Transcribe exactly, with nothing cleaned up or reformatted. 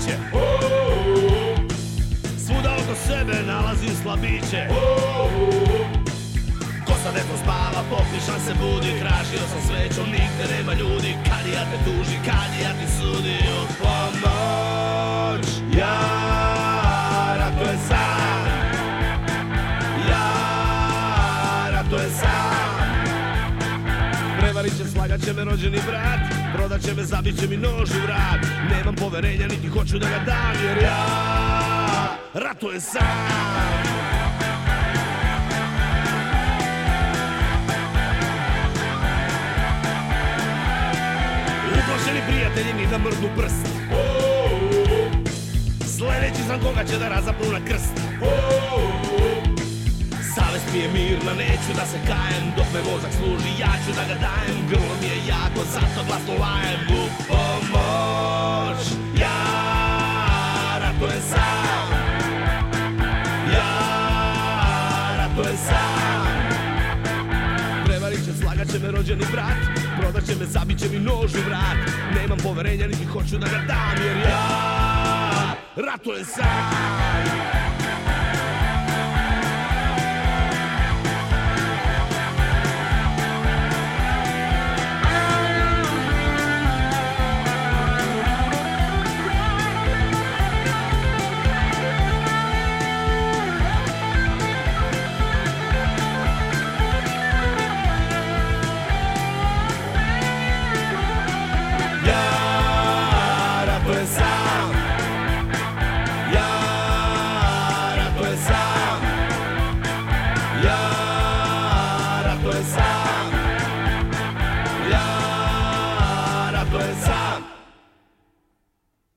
biće. Svuda oko sebe nalazim slabiće. Ko sad eto spava, poklišan se budi. Tražio sam svećom, nigde nema ljudi. Kad ja te tuži, kad ja ti sudi. U pomoć ja ratujem sam. Ja ratujem sam. Prevarit će, slagat će me rođeni brat. Prodat će me, zabit će mi nož u vrat. Nemam poverenja, niti hoću da ga dam. Jer ja ratujem sam. Uplašeni prijatelji mi da mrdnu prst. Sledeći znam koga će da razapnu na krst. Savest mi je mirna, neću da se kajem. Dok me mozak služi, ja ću da ga dajem. Grlo mi je jako, zato glasno lajem. U pomoć ja ratujem sam. Ja ratujem sam. Prevarit će, slagat će me rođeni brat. Prodat će me, zabit će mi nož u vrat. Nemam poverenja, niti hoću da ga dam. Jer ja ratujem sam. Ja